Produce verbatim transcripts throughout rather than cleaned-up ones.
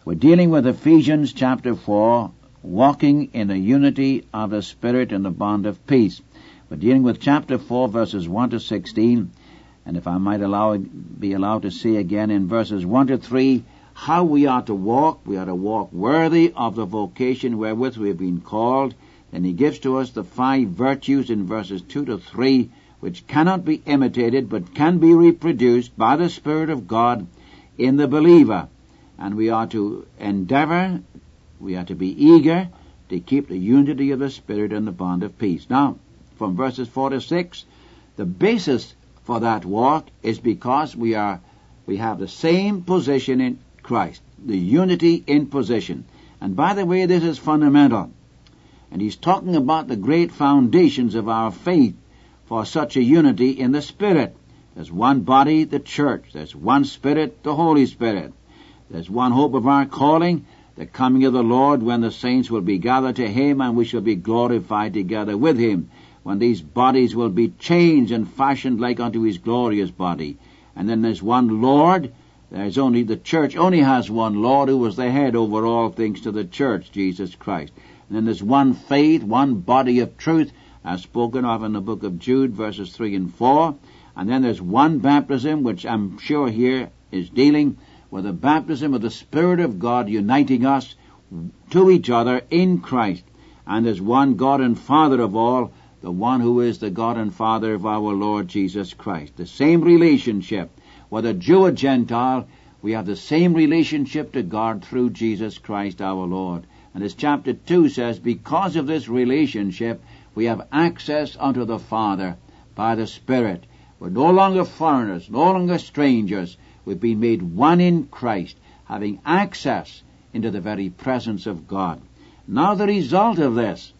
We're dealing with Ephesians chapter four, walking in the unity of the Spirit and the bond of peace. We're dealing with chapter four, verses one to sixteen, and if I might allow be allowed to see again in verses one to three, how we are to walk. We are to walk worthy of the vocation wherewith we have been called. And he gives to us the five virtues in verses two to three, which cannot be imitated, but can be reproduced by the Spirit of God in the believer. And we are to endeavor, we are to be eager to keep the unity of the Spirit and the bond of peace. Now, from verses four to six, the basis for that walk is because we are, we have the same position in Christ, the unity in position. And by the way, this is fundamental. And he's talking about the great foundations of our faith for such a unity in the Spirit. There's one body, the church. There's one Spirit, the Holy Spirit. There's one hope of our calling, the coming of the Lord, when the saints will be gathered to Him and we shall be glorified together with Him, when these bodies will be changed and fashioned like unto His glorious body. And then there's one Lord. There's only, the church only has one Lord who was the head over all things to the church, Jesus Christ. And then there's one faith, one body of truth, as spoken of in the book of Jude, verses three and four. And then there's one baptism, which I'm sure here is dealing with the baptism of the Spirit of God uniting us to each other in Christ. And there's one God and Father of all, the one who is the God and Father of our Lord Jesus Christ. The same relationship. Whether Jew or Gentile, we have the same relationship to God through Jesus Christ our Lord. And as chapter two says, because of this relationship, we have access unto the Father by the Spirit. We're no longer foreigners, no longer strangers. We've been made one in Christ, having access into the very presence of God. Now the result of this,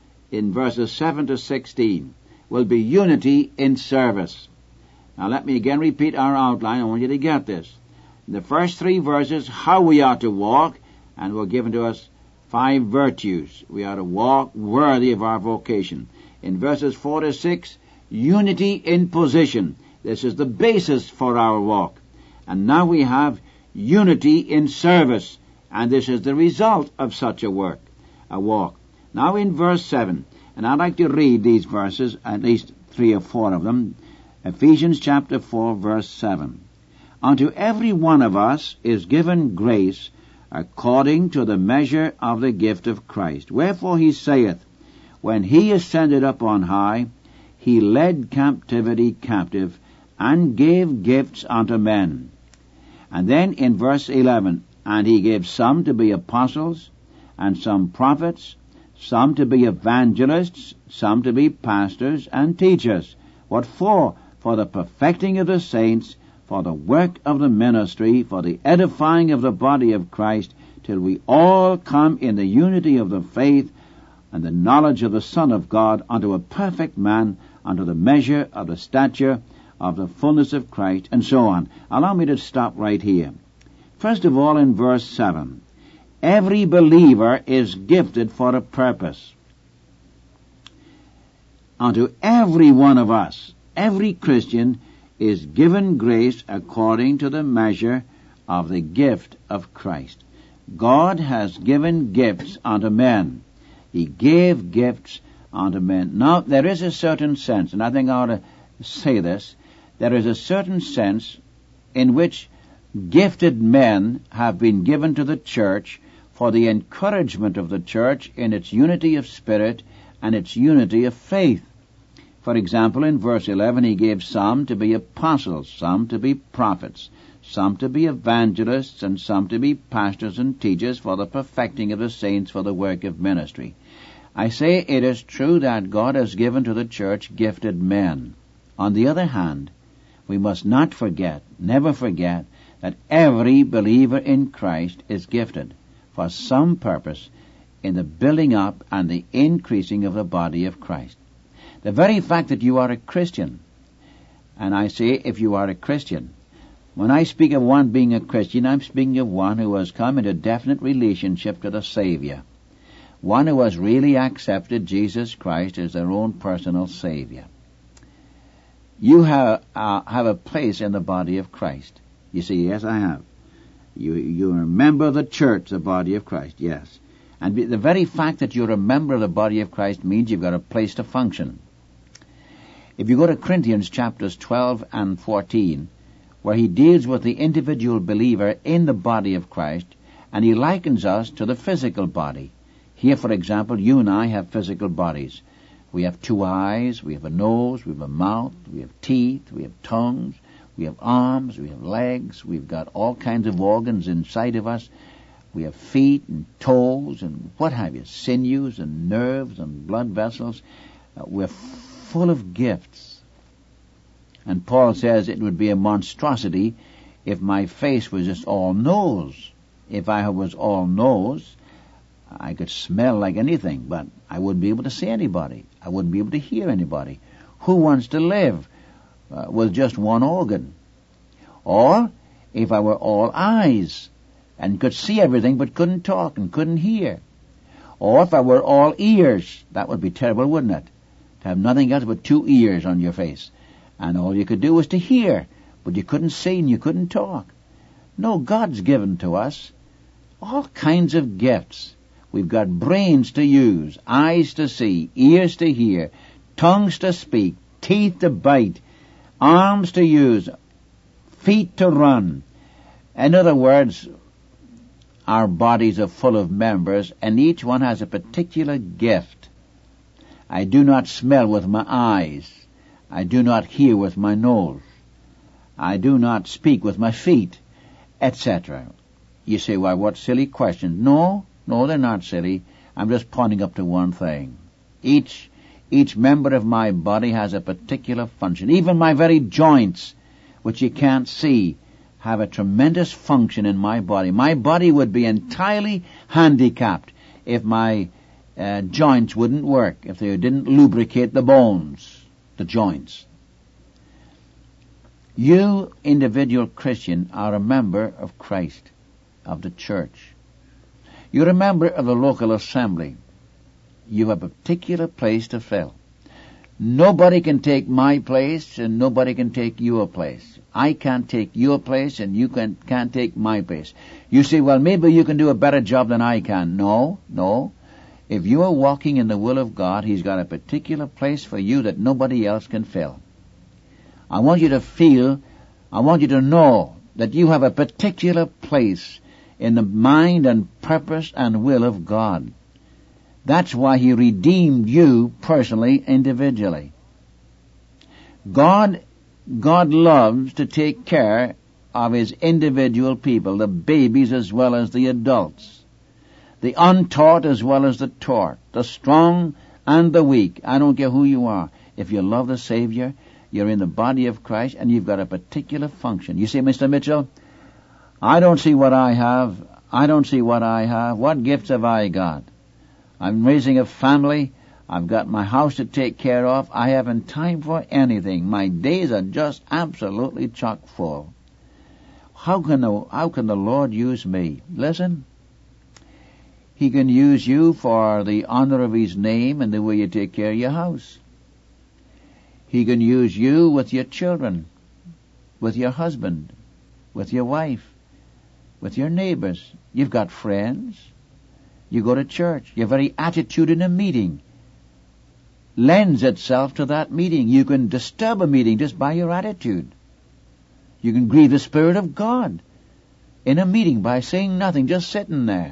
in verses seven to sixteen, will be unity in service. Now let me again repeat our outline. I want you to get this. In the first three verses, how we are to walk, and we're given to us five virtues. We are to walk worthy of our vocation. In verses four to six, unity in position. This is the basis for our walk. And now we have unity in service. And this is the result of such a work, a walk. Now in verse seven, and I'd like to read these verses, at least three or four of them. Ephesians chapter four, verse seven. Unto every one of us is given grace according to the measure of the gift of Christ. Wherefore he saith, when he ascended up on high, he led captivity captive, and gave gifts unto men. And then in verse eleven, and he gave some to be apostles, and some prophets, some to be evangelists, some to be pastors and teachers. What for? For the perfecting of the saints, for the work of the ministry, for the edifying of the body of Christ, till we all come in the unity of the faith and the knowledge of the Son of God, unto a perfect man, unto the measure of the stature of the fullness of Christ, and so on. Allow me to stop right here. First of all, in verse seven, every believer is gifted for a purpose. Unto every one of us, every Christian, is given grace according to the measure of the gift of Christ. God has given gifts unto men. He gave gifts unto men. Now, there is a certain sense, and I think I ought to say this, there is a certain sense in which gifted men have been given to the church for the encouragement of the church in its unity of spirit and its unity of faith. For example, in verse eleven, he gave some to be apostles, some to be prophets, some to be evangelists, and some to be pastors and teachers for the perfecting of the saints for the work of ministry. I say it is true that God has given to the church gifted men. On the other hand, we must not forget, never forget, that every believer in Christ is gifted for some purpose in the building up and the increasing of the body of Christ. The very fact that you are a Christian, and I say if you are a Christian, when I speak of one being a Christian, I'm speaking of one who has come into definite relationship to the Savior, one who has really accepted Jesus Christ as their own personal Savior. You have, uh, have a place in the body of Christ. You see, yes, I have. You, you're a member of the church, the body of Christ, yes. And the very fact that you're a member of the body of Christ means you've got a place to function. If you go to Corinthians chapters twelve and fourteen, where he deals with the individual believer in the body of Christ, and he likens us to the physical body. Here, for example, you and I have physical bodies. We have two eyes, we have a nose, we have a mouth, we have teeth, we have tongues, we have arms, we have legs, we've got all kinds of organs inside of us. We have feet and toes and what have you, sinews and nerves and blood vessels. Uh, we're full of gifts. And Paul says it would be a monstrosity if my face was just all nose. If I was all nose, I could smell like anything, but I wouldn't be able to see anybody. I wouldn't be able to hear anybody. Who wants to live uh, with just one organ? Or if I were all eyes and could see everything but couldn't talk and couldn't hear. Or if I were all ears, that would be terrible, wouldn't it? To have nothing else but two ears on your face. And all you could do was to hear, but you couldn't see and you couldn't talk. No, God's given to us all kinds of gifts. We've got brains to use, eyes to see, ears to hear, tongues to speak, teeth to bite, arms to use, feet to run. In other words, our bodies are full of members, and each one has a particular gift. I do not smell with my eyes. I do not hear with my nose. I do not speak with my feet, et cetera. You say, why, what silly questions? No, no, they're not silly. I'm just pointing up to one thing. Each, each member of my body has a particular function. Even my very joints, which you can't see, have a tremendous function in my body. My body would be entirely handicapped if my uh, joints wouldn't work, if they didn't lubricate the bones, the joints. You, individual Christian, are a member of Christ, of the church. You're a member of the local assembly. You have a particular place to fill. Nobody can take my place and nobody can take your place. I can't take your place and you can, can't take my place. You say, well, maybe you can do a better job than I can. No, no. If you are walking in the will of God, He's got a particular place for you that nobody else can fill. I want you to feel, I want you to know that you have a particular place in the mind and purpose and will of God. That's why He redeemed you personally, individually. God, God loves to take care of His individual people, the babies as well as the adults, the untaught as well as the taught, the strong and the weak. I don't care who you are. If you love the Savior, you're in the body of Christ and you've got a particular function. You see, Mister Mitchell, I don't see what I have. I don't see what I have. What gifts have I got? I'm raising a family. I've got my house to take care of. I haven't time for anything. My days are just absolutely chock full. How can the, how can the Lord use me? Listen. He can use you for the honor of His name and the way you take care of your house. He can use you with your children, with your husband, with your wife, with your neighbors. You've got friends. You go to church. Your very attitude in a meeting lends itself to that meeting. You can disturb a meeting just by your attitude. You can grieve the Spirit of God in a meeting by saying nothing, just sitting there.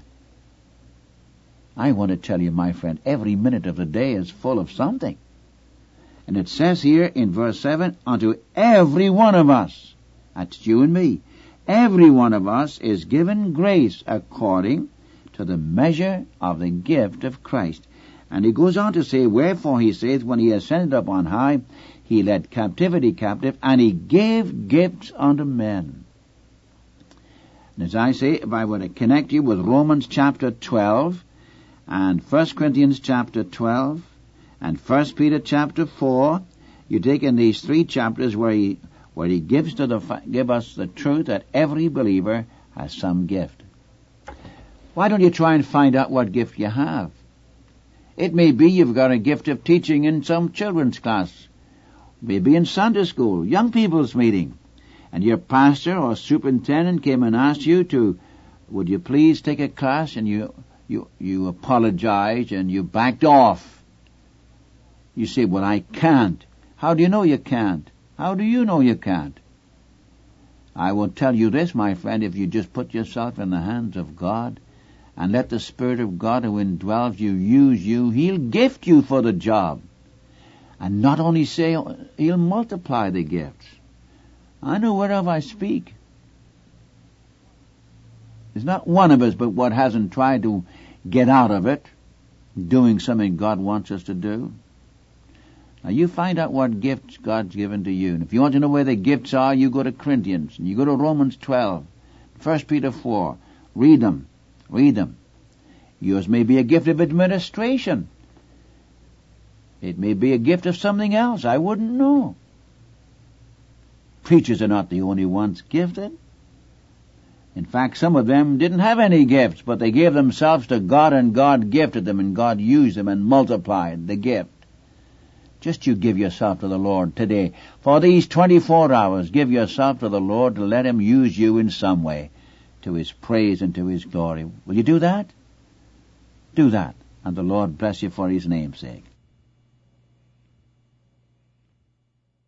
I want to tell you, my friend, every minute of the day is full of something. And it says here in verse seven, unto every one of us, that's you and me, every one of us is given grace according to the measure of the gift of Christ. And he goes on to say, wherefore he saith, when he ascended up on high, he led captivity captive, and he gave gifts unto men. And as I say, if I were to connect you with Romans chapter twelve, and First Corinthians chapter twelve, and First Peter chapter four, you take in these three chapters where he where he gives to the give us the truth that every believer has some gift. Why don't you try and find out what gift you have? It may be you've got a gift of teaching in some children's class, maybe in Sunday school, young people's meeting. and your pastor or superintendent came and asked you to, would you please take a class, and you, you, you apologized and you backed off. You say, well, I can't. How do you know you can't? How do you know you can't? I will tell you this, my friend, if you just put yourself in the hands of God and let the Spirit of God who indwells you use you, He'll gift you for the job. And not only say, He'll multiply the gifts. I know whereof I speak. There's not one of us but what hasn't tried to get out of it, doing something God wants us to do. Now you find out what gifts God's given to you. And if you want to know where the gifts are, you go to Corinthians, and you go to Romans twelve, First Peter four. Read them. Read them. Yours may be a gift of administration. It may be a gift of something else. I wouldn't know. Preachers are not the only ones gifted. In fact, some of them didn't have any gifts, but they gave themselves to God, and God gifted them, and God used them and multiplied the gift. Just you give yourself to the Lord today. For these twenty-four hours, give yourself to the Lord to let Him use you in some way to His praise and to His glory. Will you do that? Do that, and the Lord bless you for His name's sake.